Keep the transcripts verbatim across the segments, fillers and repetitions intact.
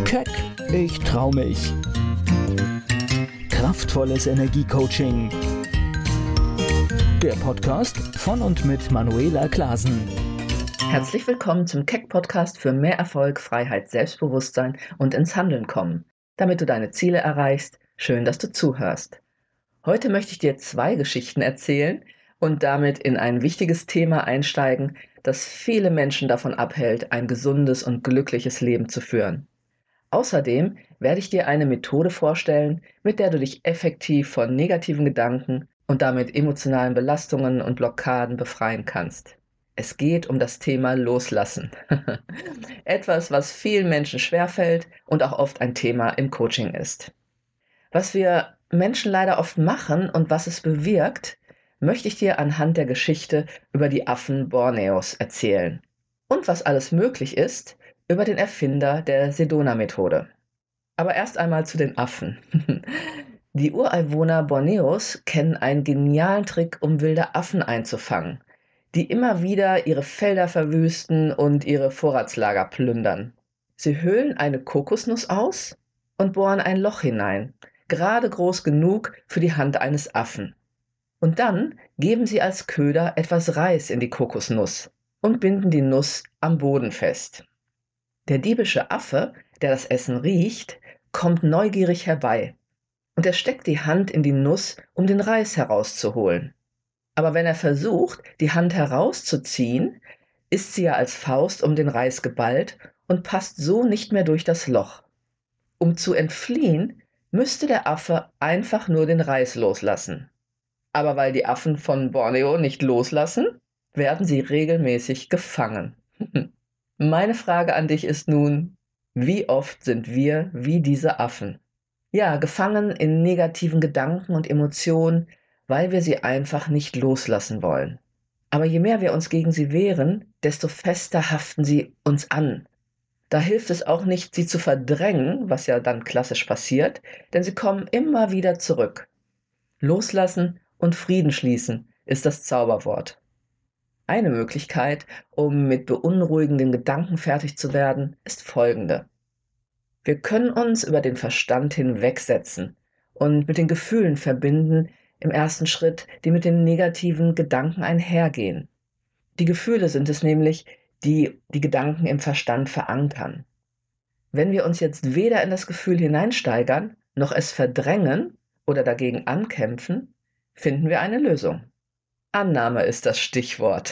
Keck, ich trau mich. Kraftvolles Energiecoaching. Der Podcast von und mit Manuela Klasen. Herzlich willkommen zum Keck-Podcast für mehr Erfolg, Freiheit, Selbstbewusstsein und ins Handeln kommen. Damit du deine Ziele erreichst, schön, dass du zuhörst. Heute möchte ich dir zwei Geschichten erzählen und damit in ein wichtiges Thema einsteigen, das viele Menschen davon abhält, ein gesundes und glückliches Leben zu führen. Außerdem werde ich dir eine Methode vorstellen, mit der du dich effektiv von negativen Gedanken und damit emotionalen Belastungen und Blockaden befreien kannst. Es geht um das Thema Loslassen. Etwas, was vielen Menschen schwerfällt und auch oft ein Thema im Coaching ist. Was wir Menschen leider oft machen und was es bewirkt, möchte ich dir anhand der Geschichte über die Affen Borneos erzählen. Und was alles möglich ist über den Erfinder der Sedona-Methode. Aber erst einmal zu den Affen. Die Ureinwohner Borneos kennen einen genialen Trick, um wilde Affen einzufangen, die immer wieder ihre Felder verwüsten und ihre Vorratslager plündern. Sie höhlen eine Kokosnuss aus und bohren ein Loch hinein, gerade groß genug für die Hand eines Affen. Und dann geben sie als Köder etwas Reis in die Kokosnuss und binden die Nuss am Boden fest. Der diebische Affe, der das Essen riecht, kommt neugierig herbei und er steckt die Hand in die Nuss, um den Reis herauszuholen. Aber wenn er versucht, die Hand herauszuziehen, ist sie ja als Faust um den Reis geballt und passt so nicht mehr durch das Loch. Um zu entfliehen, müsste der Affe einfach nur den Reis loslassen. Aber weil die Affen von Borneo nicht loslassen, werden sie regelmäßig gefangen. Meine Frage an dich ist nun, wie oft sind wir wie diese Affen? Ja, gefangen in negativen Gedanken und Emotionen, weil wir sie einfach nicht loslassen wollen. Aber je mehr wir uns gegen sie wehren, desto fester haften sie uns an. Da hilft es auch nicht, sie zu verdrängen, was ja dann klassisch passiert, denn sie kommen immer wieder zurück. Loslassen und Frieden schließen ist das Zauberwort. Eine Möglichkeit, um mit beunruhigenden Gedanken fertig zu werden, ist folgende. Wir können uns über den Verstand hinwegsetzen und mit den Gefühlen verbinden, im ersten Schritt, die mit den negativen Gedanken einhergehen. Die Gefühle sind es nämlich, die die Gedanken im Verstand verankern. Wenn wir uns jetzt weder in das Gefühl hineinsteigern, noch es verdrängen oder dagegen ankämpfen, finden wir eine Lösung. Annahme ist das Stichwort.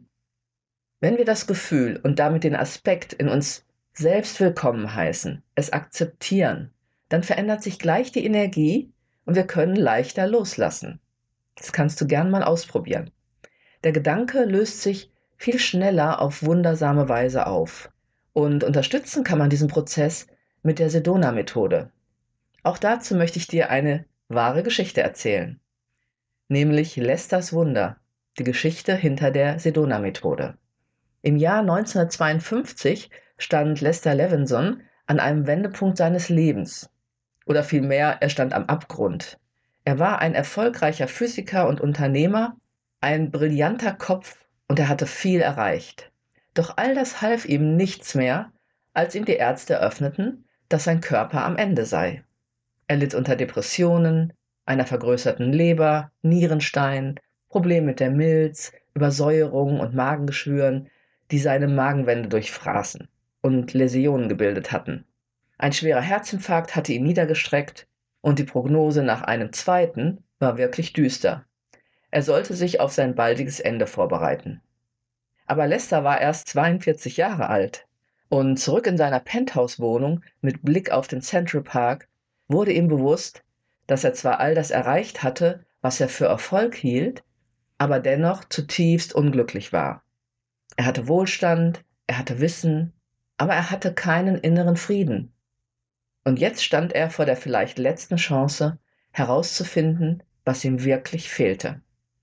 Wenn wir das Gefühl und damit den Aspekt in uns selbst willkommen heißen, es akzeptieren, dann verändert sich gleich die Energie und wir können leichter loslassen. Das kannst du gern mal ausprobieren. Der Gedanke löst sich viel schneller auf wundersame Weise auf. Und unterstützen kann man diesen Prozess mit der Sedona-Methode. Auch dazu möchte ich dir eine wahre Geschichte erzählen. Nämlich Lesters Wunder, die Geschichte hinter der Sedona-Methode. Im Jahr neunzehnhundertzweiundfünfzig stand Lester Levinson an einem Wendepunkt seines Lebens. Oder vielmehr, er stand am Abgrund. Er war ein erfolgreicher Physiker und Unternehmer, ein brillanter Kopf und er hatte viel erreicht. Doch all das half ihm nichts mehr, als ihm die Ärzte eröffneten, dass sein Körper am Ende sei. Er litt unter Depressionen, einer vergrößerten Leber, Nierenstein, Problem mit der Milz, Übersäuerung und Magengeschwüren, die seine Magenwände durchfraßen und Läsionen gebildet hatten. Ein schwerer Herzinfarkt hatte ihn niedergestreckt und die Prognose nach einem zweiten war wirklich düster. Er sollte sich auf sein baldiges Ende vorbereiten. Aber Lester war erst zweiundvierzig Jahre alt und zurück in seiner Penthouse-Wohnung mit Blick auf den Central Park wurde ihm bewusst, dass er zwar all das erreicht hatte, was er für Erfolg hielt, aber dennoch zutiefst unglücklich war. Er hatte Wohlstand, er hatte Wissen, aber er hatte keinen inneren Frieden. Und jetzt stand er vor der vielleicht letzten Chance, herauszufinden, was ihm wirklich fehlte.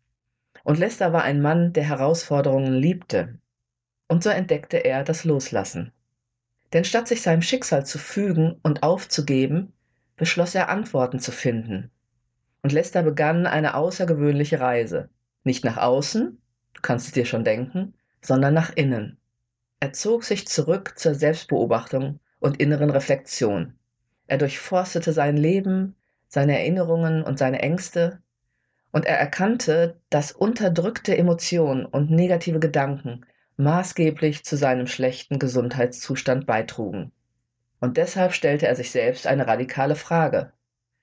Und Lester war ein Mann, der Herausforderungen liebte. Und so entdeckte er das Loslassen. Denn statt sich seinem Schicksal zu fügen und aufzugeben, beschloss er, Antworten zu finden. Und Lester begann eine außergewöhnliche Reise. Nicht nach außen, du kannst es dir schon denken, sondern nach innen. Er zog sich zurück zur Selbstbeobachtung und inneren Reflexion. Er durchforstete sein Leben, seine Erinnerungen und seine Ängste, und er erkannte, dass unterdrückte Emotionen und negative Gedanken maßgeblich zu seinem schlechten Gesundheitszustand beitrugen. Und deshalb stellte er sich selbst eine radikale Frage: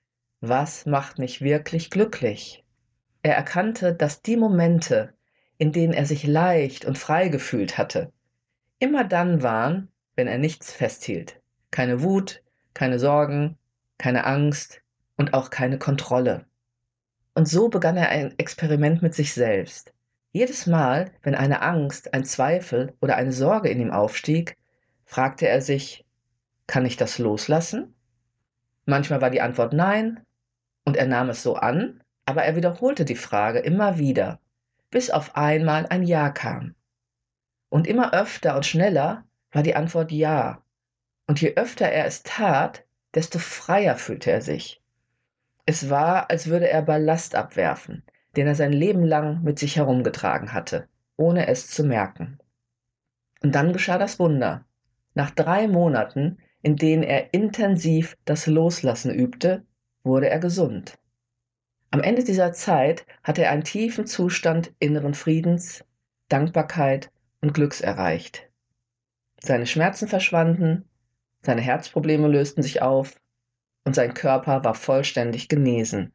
Was macht mich wirklich glücklich? Er erkannte, dass die Momente, in denen er sich leicht und frei gefühlt hatte, immer dann waren, wenn er nichts festhielt. Keine Wut, keine Sorgen, keine Angst und auch keine Kontrolle. Und so begann er ein Experiment mit sich selbst. Jedes Mal, wenn eine Angst, ein Zweifel oder eine Sorge in ihm aufstieg, fragte er sich: Kann ich das loslassen? Manchmal war die Antwort nein, und er nahm es so an, aber er wiederholte die Frage immer wieder, bis auf einmal ein Ja kam. Und immer öfter und schneller war die Antwort ja. Und je öfter er es tat, desto freier fühlte er sich. Es war, als würde er Ballast abwerfen, den er sein Leben lang mit sich herumgetragen hatte, ohne es zu merken. Und dann geschah das Wunder. Nach drei Monaten, in denen er intensiv das Loslassen übte, wurde er gesund. Am Ende dieser Zeit hatte er einen tiefen Zustand inneren Friedens, Dankbarkeit und Glücks erreicht. Seine Schmerzen verschwanden, seine Herzprobleme lösten sich auf und sein Körper war vollständig genesen.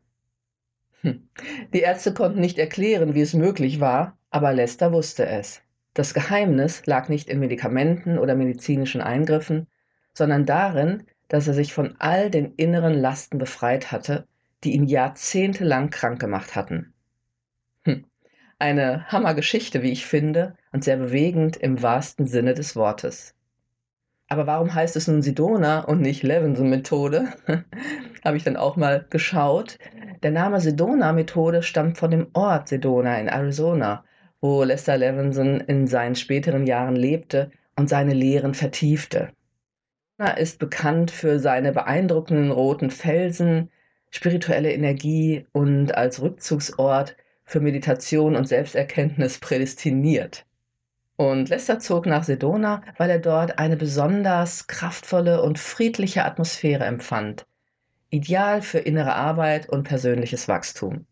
Hm. Die Ärzte konnten nicht erklären, wie es möglich war, aber Lester wusste es. Das Geheimnis lag nicht in Medikamenten oder medizinischen Eingriffen, sondern darin, dass er sich von all den inneren Lasten befreit hatte, die ihn jahrzehntelang krank gemacht hatten. Hm. Eine Hammergeschichte, wie ich finde, und sehr bewegend im wahrsten Sinne des Wortes. Aber warum heißt es nun Sedona und nicht Levinson-Methode? Habe ich dann auch mal geschaut. Der Name Sedona-Methode stammt von dem Ort Sedona in Arizona, wo Lester Levinson in seinen späteren Jahren lebte und seine Lehren vertiefte. Er ist bekannt für seine beeindruckenden roten Felsen, spirituelle Energie und als Rückzugsort für Meditation und Selbsterkenntnis prädestiniert. Und Lester zog nach Sedona, weil er dort eine besonders kraftvolle und friedliche Atmosphäre empfand, ideal für innere Arbeit und persönliches Wachstum.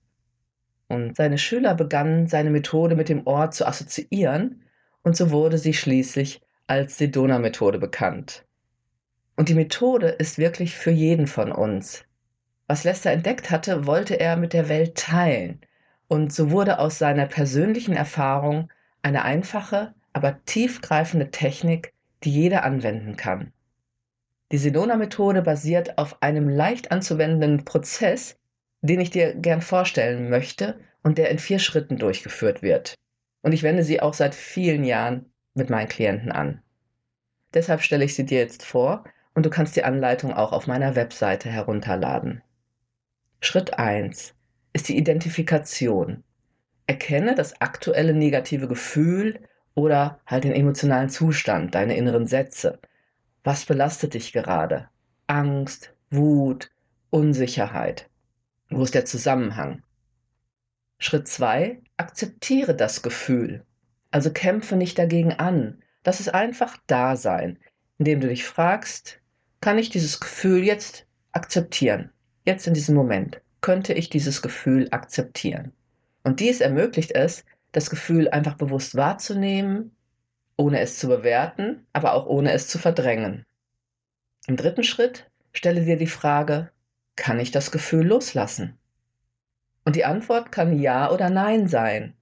Und seine Schüler begannen, seine Methode mit dem Ort zu assoziieren, und so wurde sie schließlich als Sedona-Methode bekannt. Und die Methode ist wirklich für jeden von uns. Was Lester entdeckt hatte, wollte er mit der Welt teilen. Und so wurde aus seiner persönlichen Erfahrung eine einfache, aber tiefgreifende Technik, die jeder anwenden kann. Die Sedona-Methode basiert auf einem leicht anzuwendenden Prozess, den ich dir gern vorstellen möchte und der in vier Schritten durchgeführt wird. Und ich wende sie auch seit vielen Jahren mit meinen Klienten an. Deshalb stelle ich sie dir jetzt vor und du kannst die Anleitung auch auf meiner Webseite herunterladen. Schritt eins ist die Identifikation. Erkenne das aktuelle negative Gefühl oder halt den emotionalen Zustand, deine inneren Sätze. Was belastet dich gerade? Angst, Wut, Unsicherheit. Wo ist der Zusammenhang? Schritt zwei: Akzeptiere das Gefühl. Also kämpfe nicht dagegen an. Lass es einfach da sein, indem du dich fragst: Kann ich dieses Gefühl jetzt akzeptieren? Jetzt in diesem Moment. Könnte ich dieses Gefühl akzeptieren? Und dies ermöglicht es, das Gefühl einfach bewusst wahrzunehmen, ohne es zu bewerten, aber auch ohne es zu verdrängen. Im dritten Schritt stelle dir die Frage: Kann ich das Gefühl loslassen? Und die Antwort kann Ja oder Nein sein.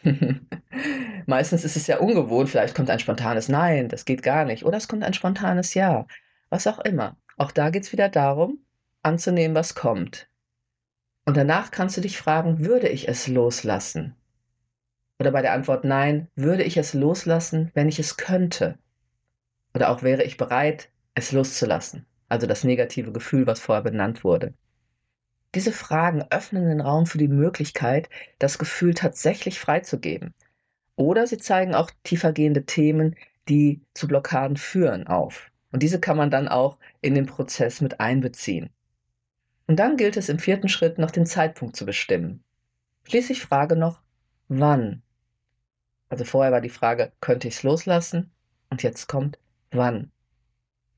Meistens ist es ja ungewohnt, vielleicht kommt ein spontanes Nein, das geht gar nicht, oder es kommt ein spontanes Ja, was auch immer. Auch da geht es wieder darum, anzunehmen, was kommt. Und danach kannst du dich fragen: Würde ich es loslassen? Oder bei der Antwort Nein: Würde ich es loslassen, wenn ich es könnte? Oder auch: Wäre ich bereit, es loszulassen? Also das negative Gefühl, was vorher benannt wurde. Diese Fragen öffnen den Raum für die Möglichkeit, das Gefühl tatsächlich freizugeben. Oder sie zeigen auch tiefergehende Themen, die zu Blockaden führen, auf. Und diese kann man dann auch in den Prozess mit einbeziehen. Und dann gilt es im vierten Schritt noch den Zeitpunkt zu bestimmen. Schließlich frage noch: Wann? Also vorher war die Frage: Könnte ich es loslassen? Und jetzt kommt: Wann?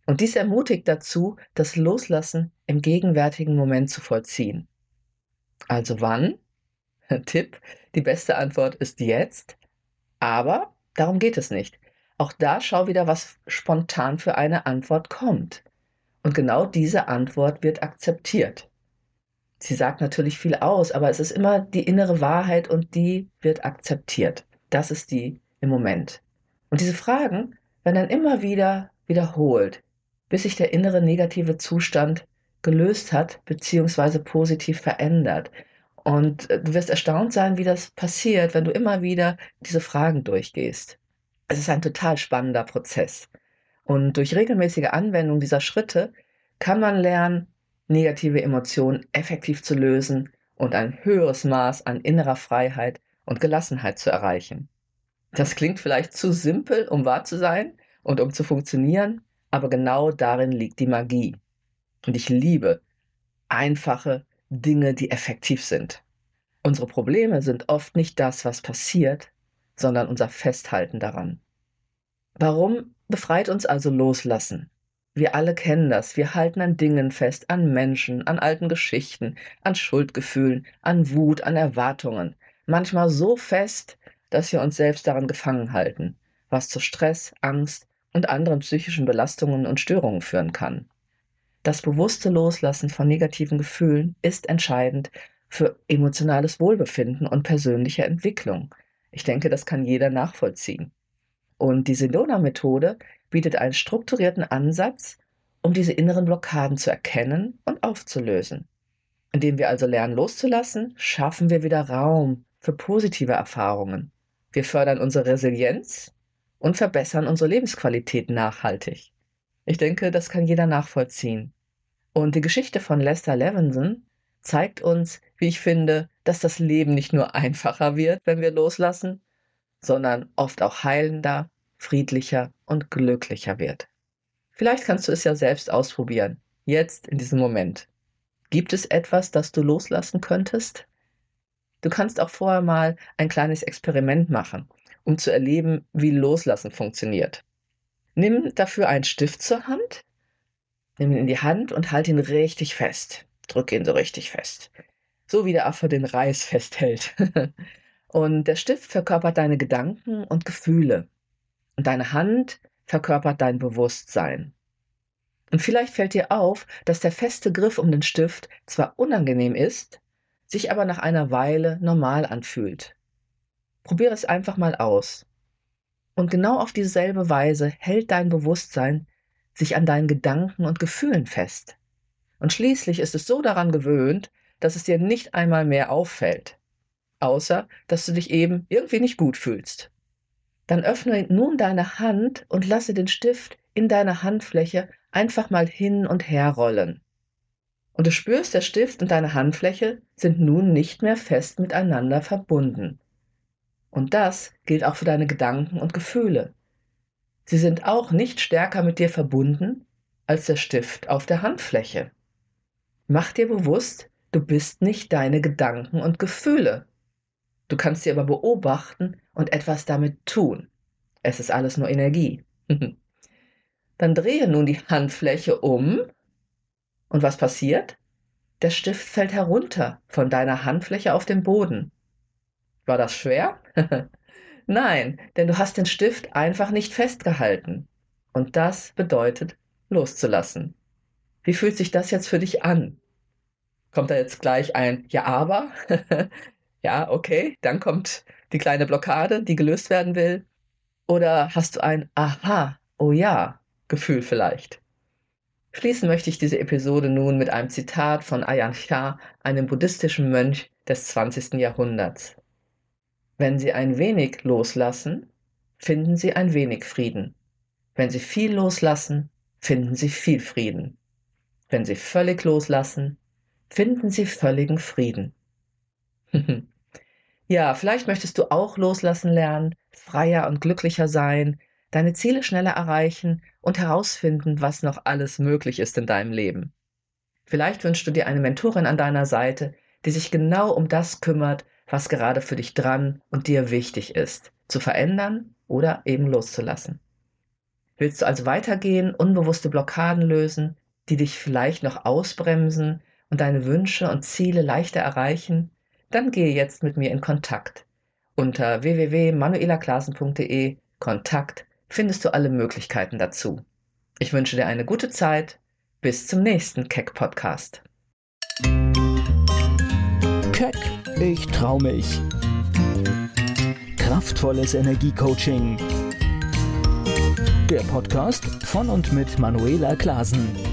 Und dies ermutigt dazu, das Loslassen im gegenwärtigen Moment zu vollziehen. Also wann? Tipp, die beste Antwort ist jetzt, aber darum geht es nicht. Auch da schau wieder, was spontan für eine Antwort kommt. Und genau diese Antwort wird akzeptiert. Sie sagt natürlich viel aus, aber es ist immer die innere Wahrheit und die wird akzeptiert. Das ist die im Moment. Und diese Fragen werden dann immer wieder wiederholt, bis sich der innere negative Zustand gelöst hat bzw. positiv verändert. Und äh, du wirst erstaunt sein, wie das passiert, wenn du immer wieder diese Fragen durchgehst. Es ist ein total spannender Prozess. Und durch regelmäßige Anwendung dieser Schritte kann man lernen, negative Emotionen effektiv zu lösen und ein höheres Maß an innerer Freiheit und Gelassenheit zu erreichen. Das klingt vielleicht zu simpel, um wahr zu sein und um zu funktionieren, aber genau darin liegt die Magie. Und ich liebe einfache Dinge, die effektiv sind. Unsere Probleme sind oft nicht das, was passiert, sondern unser Festhalten daran. Warum befreit uns also Loslassen? Wir alle kennen das. Wir halten an Dingen fest, an Menschen, an alten Geschichten, an Schuldgefühlen, an Wut, an Erwartungen. Manchmal so fest, dass wir uns selbst daran gefangen halten, was zu Stress, Angst und anderen psychischen Belastungen und Störungen führen kann. Das bewusste Loslassen von negativen Gefühlen ist entscheidend für emotionales Wohlbefinden und persönliche Entwicklung. Ich denke, das kann jeder nachvollziehen. Und die Sedona-Methode bietet einen strukturierten Ansatz, um diese inneren Blockaden zu erkennen und aufzulösen. Indem wir also lernen loszulassen, schaffen wir wieder Raum für positive Erfahrungen. Wir fördern unsere Resilienz und verbessern unsere Lebensqualität nachhaltig. Ich denke, das kann jeder nachvollziehen. Und die Geschichte von Lester Levinson zeigt uns, wie ich finde, dass das Leben nicht nur einfacher wird, wenn wir loslassen, sondern oft auch heilender, friedlicher und glücklicher wird. Vielleicht kannst du es ja selbst ausprobieren, jetzt in diesem Moment. Gibt es etwas, das du loslassen könntest? Du kannst auch vorher mal ein kleines Experiment machen, um zu erleben, wie Loslassen funktioniert. Nimm dafür einen Stift zur Hand, nimm ihn in die Hand und halt ihn richtig fest. Drück ihn so richtig fest. So wie der Affe den Reis festhält. Und der Stift verkörpert deine Gedanken und Gefühle. Und deine Hand verkörpert dein Bewusstsein. Und vielleicht fällt dir auf, dass der feste Griff um den Stift zwar unangenehm ist, sich aber nach einer Weile normal anfühlt. Probiere es einfach mal aus. Und genau auf dieselbe Weise hält dein Bewusstsein sich an deinen Gedanken und Gefühlen fest. Und schließlich ist es so daran gewöhnt, dass es dir nicht einmal mehr auffällt. Außer, dass du dich eben irgendwie nicht gut fühlst. Dann öffne nun deine Hand und lasse den Stift in deiner Handfläche einfach mal hin und her rollen. Und du spürst, der Stift und deine Handfläche sind nun nicht mehr fest miteinander verbunden. Und das gilt auch für deine Gedanken und Gefühle. Sie sind auch nicht stärker mit dir verbunden als der Stift auf der Handfläche. Mach dir bewusst, du bist nicht deine Gedanken und Gefühle. Du kannst sie aber beobachten und etwas damit tun. Es ist alles nur Energie. Dann drehe nun die Handfläche um. Und was passiert? Der Stift fällt herunter von deiner Handfläche auf den Boden. War das schwer? Nein, denn du hast den Stift einfach nicht festgehalten. Und das bedeutet, loszulassen. Wie fühlt sich das jetzt für dich an? Kommt da jetzt gleich ein Ja, aber? Ja, okay, dann kommt die kleine Blockade, die gelöst werden will. Oder hast du ein Aha, oh ja, Gefühl vielleicht? Schließen möchte ich diese Episode nun mit einem Zitat von Ajahn Chah, einem buddhistischen Mönch des zwanzigsten Jahrhunderts. Wenn Sie ein wenig loslassen, finden Sie ein wenig Frieden. Wenn Sie viel loslassen, finden Sie viel Frieden. Wenn Sie völlig loslassen, finden Sie völligen Frieden. Ja, vielleicht möchtest du auch loslassen lernen, freier und glücklicher sein, deine Ziele schneller erreichen und herausfinden, was noch alles möglich ist in deinem Leben. Vielleicht wünschst du dir eine Mentorin an deiner Seite, die sich genau um das kümmert, was gerade für dich dran und dir wichtig ist, zu verändern oder eben loszulassen. Willst du also weitergehen, unbewusste Blockaden lösen, die dich vielleicht noch ausbremsen und deine Wünsche und Ziele leichter erreichen? Dann gehe jetzt mit mir in Kontakt. Unter w w w punkt manuela klasen punkt d e Kontakt findest du alle Möglichkeiten dazu. Ich wünsche dir eine gute Zeit. Bis zum nächsten Keck-Podcast. Keck, ich trau mich. Kraftvolles Energiecoaching. Der Podcast von und mit Manuela Klasen.